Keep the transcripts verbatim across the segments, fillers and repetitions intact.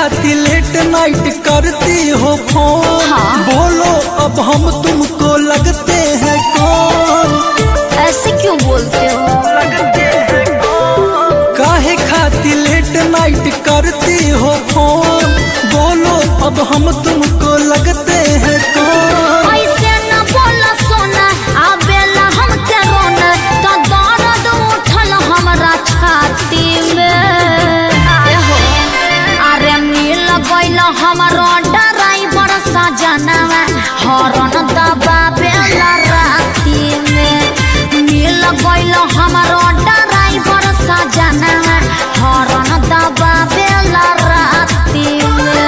खाती late night करती हो फोन। हाँ। बोलो अब हम तुमको लगते हैं कौन? ऐसे क्यों बोलते हो? लगते हैं कौन? काहे खाती लेट नाइट करती हो फोन। बोलो अब हम तुमको लगते हैं कौन? ऐसे न बोला सोना, आबेला हम के रोना, तो दर्द उठल हमरा छाती में। एहो, अरे मिल गइल हमरो ड्राइवर सजनवा, हॉर्न दबावेला राती में। मिल गइल हमरो ड्राइवर सजनवा, हॉर्न दबावेला राती में।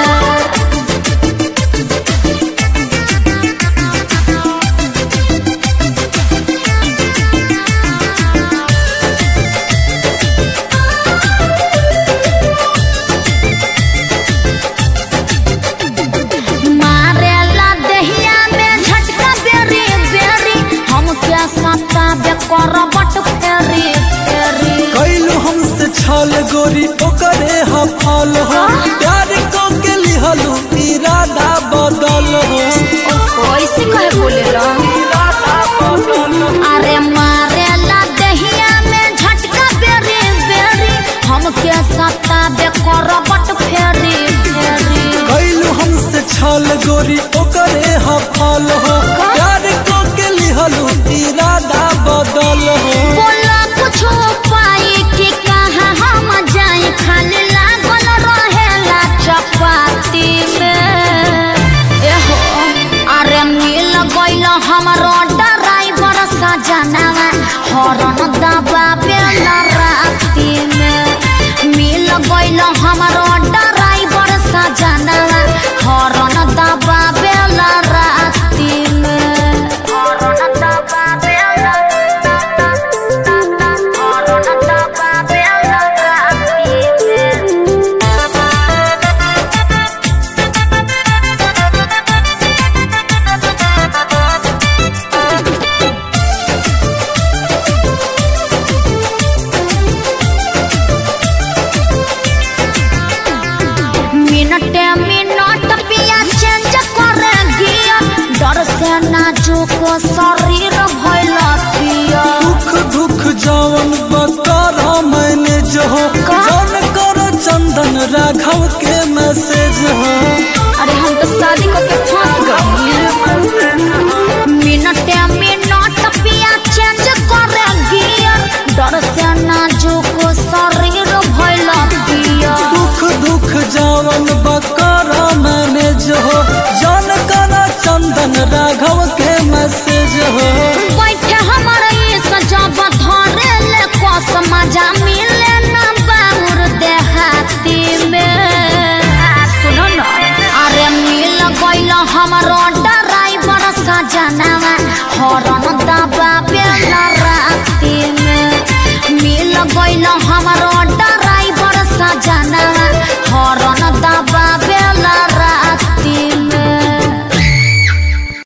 मारेला दहिया में झटका बेरी बेरी, हम क्या सताबे करबट फेरी फेरी। कैलू हमसे छल गोरी ओकरे हफल हो। प्यार को के लिहलू इरादा बदल हो। कैसे कहे बोलेला? इरादा बदल हो। अरे मारेला दहिया में झटका बेरी बेरी, हम क्या सताबे करबट फेरी फेरी। कैलू हमसे छल गोरी ओकरे हफल हो। प्यार को के लिहलू इरादा बदल हो। बोला कुछ पाई कि कहाँ हम जाए, खाली लागल रहेला चपाती में। एहो, अरे मिल गइल हमरो ड्राइवर सजनवा, हॉर्न दबावेला राती में। मिल गइल हमरो ड्राइवर सजनवा, हॉर्न दबावेला राती में। हॉर्न दबावेला, हॉर्न दबावेला राती में। मिनटे मिनट पिया चेंज करे गियर, डर से नाजुक शरीर भइल पिया। सुख दुख जवन बकरा मैंने जो हो। का? जौन करो चंदन राघव के मैसेज हो।